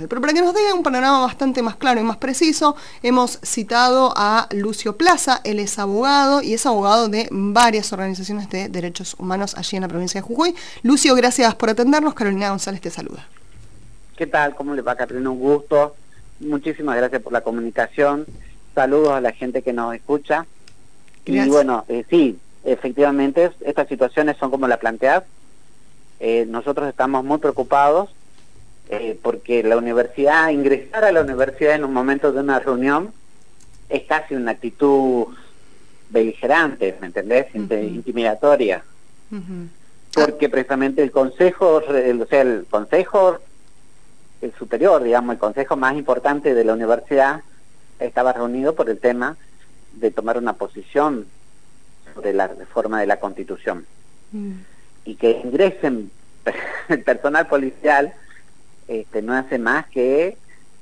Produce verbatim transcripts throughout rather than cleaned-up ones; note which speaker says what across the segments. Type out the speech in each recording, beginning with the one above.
Speaker 1: social. Pero para que nos dé un panorama bastante más claro y más preciso, hemos citado a Lucio Plaza. Él es abogado y es abogado de varias organizaciones de derechos humanos allí en la provincia de Jujuy. Lucio, gracias por atendernos. Carolina González te saluda.
Speaker 2: ¿Qué tal? ¿Cómo le va, Catrina? Un gusto. Muchísimas gracias por la comunicación. Saludos a la gente que nos escucha. Gracias. Y bueno, eh, sí, efectivamente, estas situaciones son como la planteas. Eh, nosotros estamos muy preocupados eh, porque la universidad, ingresar a la universidad en un momento de una reunión es casi una actitud beligerante, ¿me entendés? Uh-huh. Intimidatoria. Uh-huh. Porque precisamente el consejo, el, o sea, el consejo el superior, digamos, el consejo más importante de la universidad estaba reunido por el tema de tomar una posición sobre la reforma de la Constitución. Mm. Y que ingresen el personal policial este, no hace más que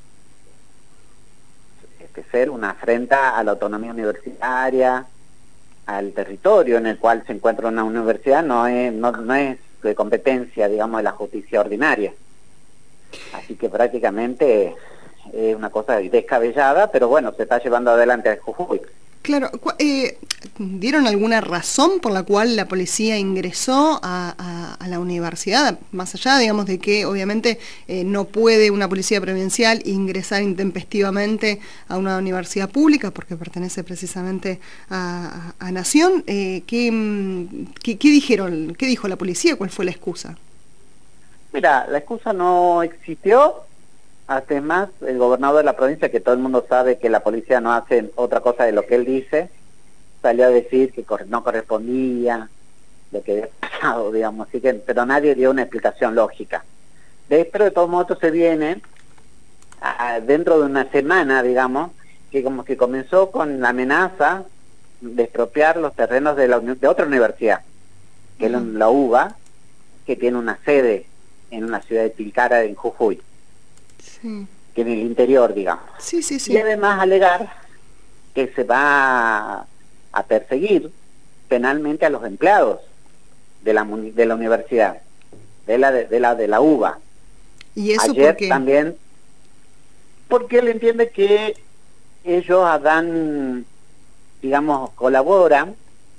Speaker 2: este, ser una afrenta a la autonomía universitaria, al territorio en el cual se encuentra una universidad, no es, no, no es de competencia, digamos, de la justicia ordinaria. Así que prácticamente es una cosa descabellada, pero bueno, se está llevando adelante a Jujuy.
Speaker 1: Claro, eh, ¿dieron alguna razón por la cual la policía ingresó a, a, a la universidad? Más allá, digamos, de que obviamente eh, no puede una policía provincial ingresar intempestivamente a una universidad pública porque pertenece precisamente a, a, a Nación. Eh, ¿qué, qué, ¿Qué dijeron? ¿Qué dijo la policía? ¿Cuál fue la excusa?
Speaker 2: Mira, la excusa no existió, hasta más el gobernador de la provincia, que todo el mundo sabe que la policía no hace otra cosa de lo que él dice, salió a decir que no correspondía, lo que había pasado, digamos, así que, pero nadie dio una explicación lógica. De, pero de todos modos se viene, a, dentro de una semana, digamos, que como que comenzó con la amenaza de expropiar los terrenos de, la, de otra universidad, que uh-huh. es la U B A, que tiene una sede en una ciudad de Tilcara, en Jujuy, sí. que en el interior, digamos.
Speaker 1: Sí, sí, sí.
Speaker 2: Y además alegar que se va a perseguir penalmente a los empleados de la, de la universidad, de la de, de la de la U B A.
Speaker 1: ¿Y eso
Speaker 2: Ayer
Speaker 1: por qué?
Speaker 2: También, porque él entiende que ellos dan, digamos, colaboran,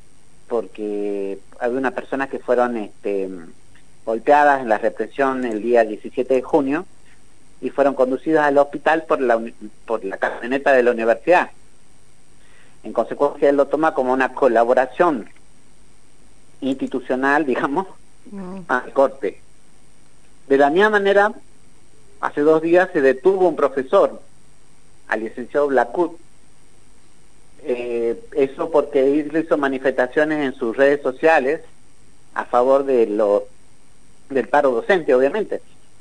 Speaker 2: porque había unas personas que fueron este golpeadas en la represión el día diecisiete de junio y fueron conducidas al hospital por la, por la camioneta de la universidad. En consecuencia, él lo toma como una colaboración institucional, digamos, no. al corte. De la misma manera, hace dos días se detuvo un profesor, al licenciado Blacut, eh, eso porque él hizo manifestaciones en sus redes sociales a favor de los del paro docente, obviamente.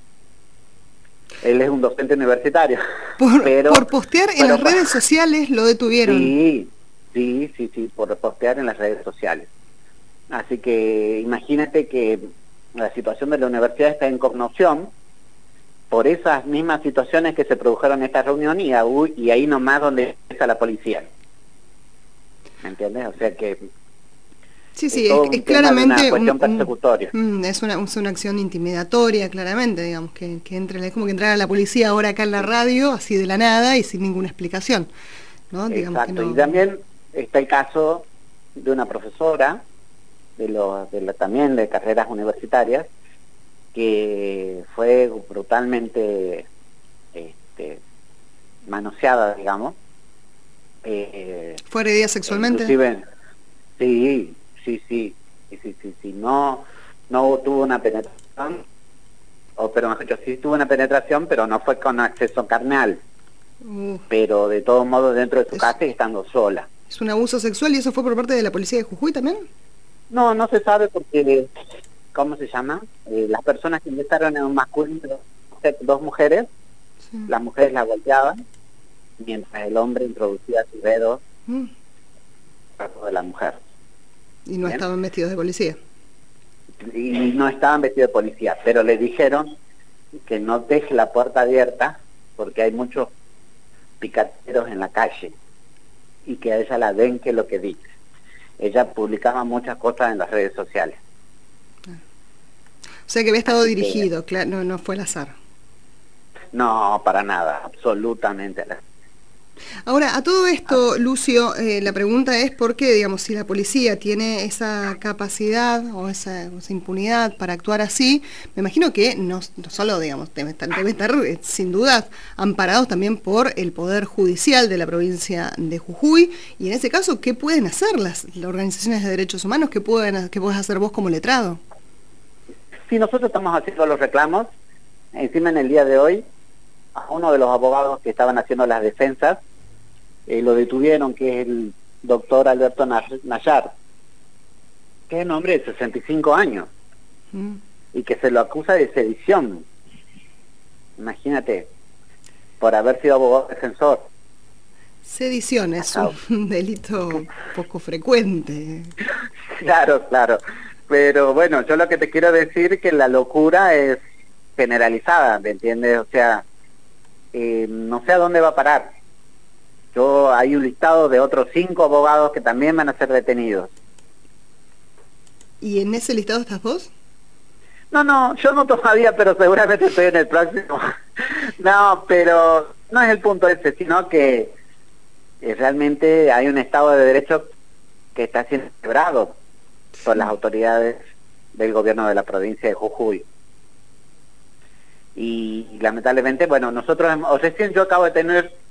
Speaker 2: Él es un docente universitario.
Speaker 1: Por,
Speaker 2: pero,
Speaker 1: por postear en
Speaker 2: pero,
Speaker 1: las redes sociales lo detuvieron.
Speaker 2: Sí, sí, sí, sí, por postear en las redes sociales. Así que imagínate que la situación de la universidad está en conmoción por esas mismas situaciones que se produjeron en esta reunión y, a, y ahí nomás donde está la policía. ¿Me entiendes? O sea que
Speaker 1: Sí, sí, es, es, es claramente
Speaker 2: una cuestión persecutoria.
Speaker 1: Un, un, es, una, es una acción intimidatoria, claramente, digamos, que, que entre, es como que entrara la policía ahora acá en la radio, así de la nada y sin ninguna explicación, ¿no? Digamos
Speaker 2: Exacto,
Speaker 1: que no...
Speaker 2: y también está el caso de una profesora, de, lo, de la, también de carreras universitarias, que fue brutalmente este, manoseada, digamos. Eh,
Speaker 1: ¿Fue agredida sexualmente?
Speaker 2: Inclusive, sí, sí, sí, sí, sí, sí, sí. No, no tuvo una penetración, o pero mejor dicho, sí tuvo una penetración, pero no fue con acceso carnal. Uh, pero de todos modos dentro de su es, casa y estando sola.
Speaker 1: ¿Es un abuso sexual y eso fue por parte de la policía de Jujuy también?
Speaker 2: No, no se sabe porque, ¿cómo se llama? Eh, las personas que ingresaron en un masculino, dos mujeres, sí. Las mujeres la golpeaban, mientras el hombre introducía sus dedos mm. cuerpo de la mujer.
Speaker 1: ¿Y no ¿Bien? estaban vestidos de policía?
Speaker 2: Y no estaban vestidos de policía, pero le dijeron que no deje la puerta abierta porque hay muchos picateros en la calle y que a ella la den que lo que dice. Ella publicaba muchas cosas en las redes sociales.
Speaker 1: O sea que había estado Así dirigido, que, claro, no, no fue al azar.
Speaker 2: No, para nada, absolutamente.
Speaker 1: Ahora, a todo esto, Lucio, eh, la pregunta es por qué, digamos, si la policía tiene esa capacidad o esa, o esa impunidad para actuar así, me imagino que no, no solo, digamos, debe estar, debe estar eh, sin duda amparados también por el Poder Judicial de la provincia de Jujuy, y en ese caso, ¿qué pueden hacer las, las organizaciones de derechos humanos? ¿Qué, pueden, qué puedes hacer vos como letrado?
Speaker 2: Sí, nosotros estamos haciendo los reclamos. Encima, en el día de hoy, a uno de los abogados que estaban haciendo las defensas, Eh, lo detuvieron, que es el doctor Alberto Nayar, que es un hombre de sesenta y cinco años, mm. y que se lo acusa de sedición. Imagínate, por haber sido abogado defensor.
Speaker 1: Sedición es un delito poco frecuente.
Speaker 2: Claro, claro. Pero bueno, yo lo que te quiero decir es que la locura es generalizada, ¿me entiendes? O sea, eh, no sé a dónde va a parar. Yo, hay un listado de otros cinco abogados que también van a ser detenidos.
Speaker 1: ¿Y en ese listado estás vos?
Speaker 2: No, no, yo no todavía, pero seguramente estoy en el próximo. No, pero no es el punto ese, sino que eh, realmente hay un Estado de Derecho que está siendo quebrado por las autoridades del gobierno de la provincia de Jujuy. Y, y lamentablemente, bueno, nosotros, o recién yo acabo de tener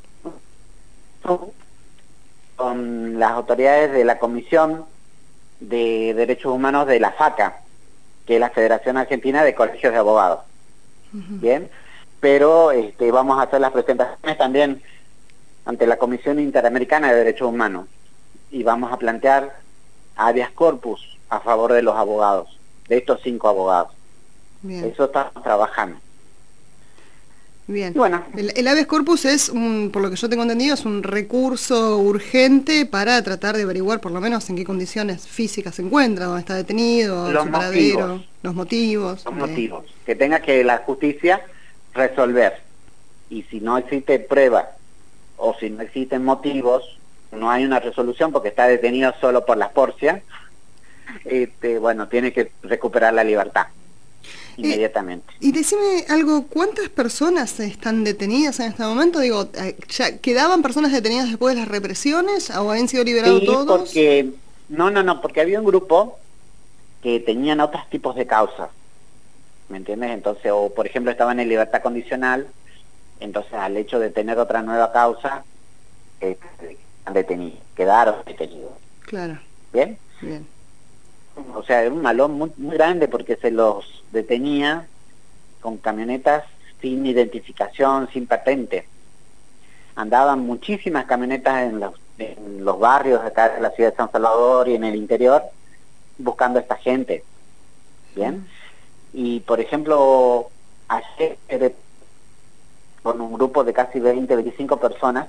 Speaker 2: con las autoridades de la Comisión de Derechos Humanos de la FACA, que es la Federación Argentina de Colegios de Abogados. Uh-huh. Bien, pero este, vamos a hacer las presentaciones también ante la Comisión Interamericana de Derechos Humanos y vamos a plantear habeas corpus a favor de los abogados, de estos cinco abogados. Bien. Eso estamos trabajando.
Speaker 1: Bien. Bueno, el, el habeas corpus es, un, por lo que yo tengo entendido, es un recurso urgente para tratar de averiguar por lo menos en qué condiciones físicas se encuentra, dónde está detenido,
Speaker 2: los
Speaker 1: su
Speaker 2: paradero,
Speaker 1: motivos, los motivos.
Speaker 2: Los
Speaker 1: okay.
Speaker 2: motivos, que tenga que la justicia resolver. Y si no existe prueba o si no existen motivos, no hay una resolución porque está detenido solo por las porcias, este, bueno, tiene que recuperar la libertad. Inmediatamente.
Speaker 1: Eh, y decime algo, ¿cuántas personas están detenidas en este momento? Digo, ¿ya quedaban personas detenidas después de las represiones o habían sido liberados
Speaker 2: sí,
Speaker 1: todos?
Speaker 2: Porque, no, no, no, porque había un grupo que tenían otros tipos de causas, ¿me entiendes? Entonces, o por ejemplo estaban en libertad condicional, entonces al hecho de tener otra nueva causa, eh, detenidos, quedaron detenidos.
Speaker 1: Claro.
Speaker 2: ¿Bien?
Speaker 1: Bien.
Speaker 2: O sea, era un malón muy, muy grande porque se los detenía con camionetas sin identificación, sin patente. Andaban muchísimas camionetas en los, en los barrios de acá de la ciudad de San Salvador y en el interior buscando a esta gente. ¿Bien? Y por ejemplo, ayer con un grupo de casi veinte, veinticinco personas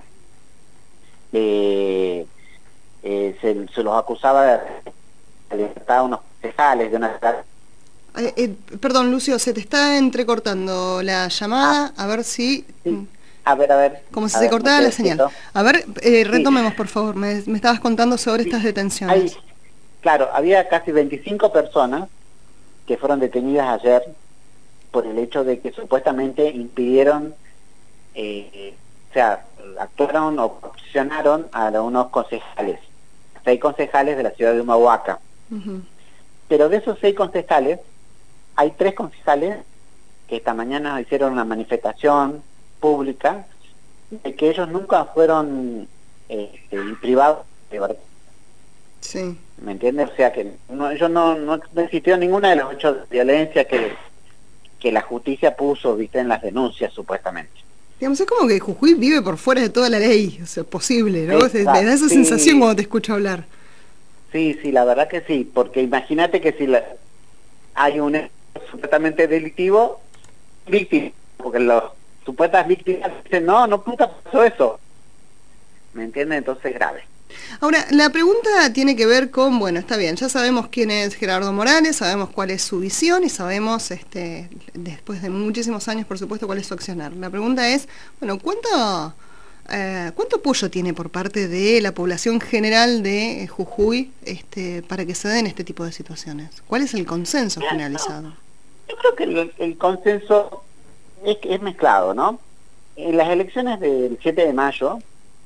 Speaker 2: eh, eh, se, se los acusaba de libertad a unos concejales de una...
Speaker 1: Eh, eh, perdón, Lucio, se te está entrecortando la llamada, ah, a ver si...
Speaker 2: Sí. A ver, a ver.
Speaker 1: Como si
Speaker 2: a
Speaker 1: se
Speaker 2: ver,
Speaker 1: cortara la señal.
Speaker 2: Siento.
Speaker 1: A ver, eh, retomemos,
Speaker 2: sí.
Speaker 1: por favor, me, me estabas contando sobre sí. estas detenciones.
Speaker 2: Hay, claro, había casi veinticinco personas que fueron detenidas ayer por el hecho de que supuestamente impidieron, eh, o sea, actuaron o coaccionaron a unos concejales, seis concejales de la ciudad de Humahuaca. Uh-huh. Pero de esos seis concejales, hay tres concejales que esta mañana hicieron una manifestación pública de que ellos nunca fueron eh, privados de verdad.
Speaker 1: Sí.
Speaker 2: ¿Me entiendes? O sea, que no, ellos no, no, no existió ninguna de los hechos de violencia que, que la justicia puso, viste, en las denuncias, supuestamente.
Speaker 1: Digamos, es como que Jujuy vive por fuera de toda la ley, o sea, posible, ¿no?
Speaker 2: Exacto,
Speaker 1: me da esa
Speaker 2: sí.
Speaker 1: sensación cuando te escucho hablar.
Speaker 2: Sí, sí, la verdad que sí, porque imagínate que si la, hay un hecho supuestamente delictivo, víctima, porque los supuestas víctimas dicen, no, no, nunca pasó eso. ¿Me entiendes? Entonces es grave.
Speaker 1: Ahora, la pregunta tiene que ver con, bueno, está bien, ya sabemos quién es Gerardo Morales, sabemos cuál es su visión y sabemos, este, después de muchísimos años, por supuesto, cuál es su accionar. La pregunta es, bueno, ¿cuánto, eh, ¿cuánto apoyo tiene por parte de la población general de Jujuy este, para que se den este tipo de situaciones? ¿Cuál es el consenso generalizado?
Speaker 2: Yo creo que el, el consenso es, es mezclado, ¿no? En las elecciones del siete de mayo,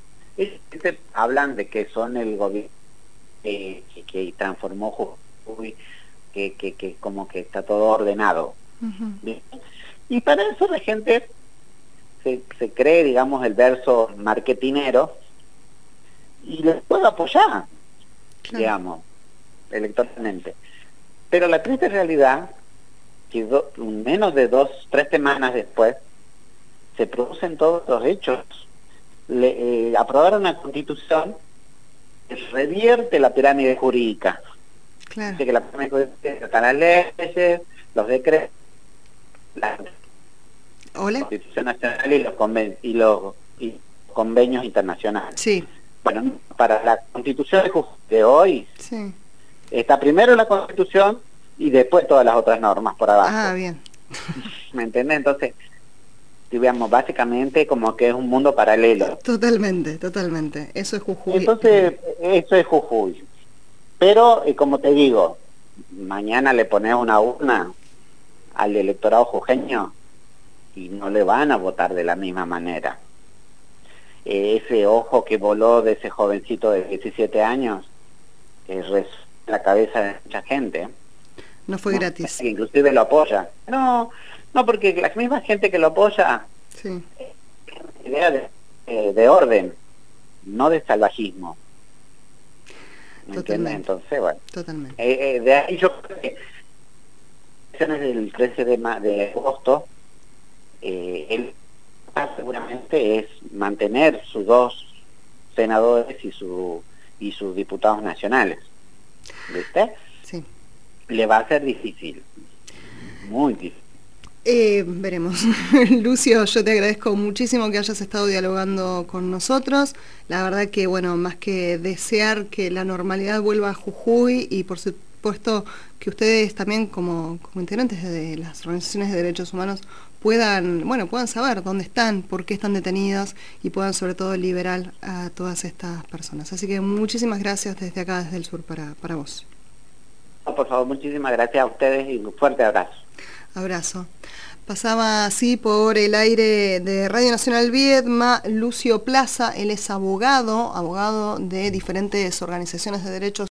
Speaker 2: hablan de que son el gobierno eh, que, que transformó Jujuy, que, que, que como que está todo ordenado. Uh-huh. Y para eso la gente se, se cree, digamos, el verso marketinero y les puede apoyar, claro, digamos, electoralmente. Pero la triste realidad que do, menos de dos, tres semanas después se producen todos los hechos. Le, eh, aprobaron una constitución que revierte la pirámide jurídica.
Speaker 1: Claro.
Speaker 2: Dice que la pirámide jurídica están las leyes, los decretos, la
Speaker 1: ¿Hola?
Speaker 2: Constitución Nacional y los, conven y los y convenios internacionales.
Speaker 1: Sí.
Speaker 2: Bueno, para la constitución de, de hoy,
Speaker 1: sí,
Speaker 2: está primero la constitución y después todas las otras normas por abajo.
Speaker 1: Ah, bien.
Speaker 2: ¿Me entiendes? Entonces, digamos, básicamente como que es un mundo paralelo.
Speaker 1: Totalmente, totalmente. Eso es Jujuy.
Speaker 2: Entonces, eso es Jujuy. Pero, eh, como te digo, mañana le pones una urna al electorado jujeño y no le van a votar de la misma manera. Eh, ese ojo que voló de ese jovencito de diecisiete años es eh, la cabeza de mucha gente.
Speaker 1: No fue
Speaker 2: ¿no?
Speaker 1: gratis.
Speaker 2: Que inclusive lo apoya. No, no, porque la misma gente que lo apoya
Speaker 1: sí,
Speaker 2: eh, idea de, eh, de orden, no de salvajismo. ¿Me entiendes? Entonces, bueno.
Speaker 1: Totalmente.
Speaker 2: Eh, eh, de ahí yo creo que el trece de, de agosto, eh, él seguramente es mantener sus dos senadores y, su, y sus diputados nacionales. ¿Viste?
Speaker 1: Sí.
Speaker 2: Le va a ser difícil. Muy difícil.
Speaker 1: Eh, veremos. Lucio, yo te agradezco muchísimo que hayas estado dialogando con nosotros. La verdad que, bueno, más que desear que la normalidad vuelva a Jujuy y por supuesto que ustedes también como, como integrantes de las organizaciones de derechos humanos puedan, bueno, puedan saber dónde están, por qué están detenidos y puedan sobre todo liberar a todas estas personas. Así que muchísimas gracias desde acá, desde el sur, para, para vos.
Speaker 2: Por favor, muchísimas gracias a ustedes y un fuerte abrazo.
Speaker 1: Abrazo. Pasaba así por el aire de Radio Nacional Viedma Lucio Plaza. Él es abogado, abogado de diferentes organizaciones de derechos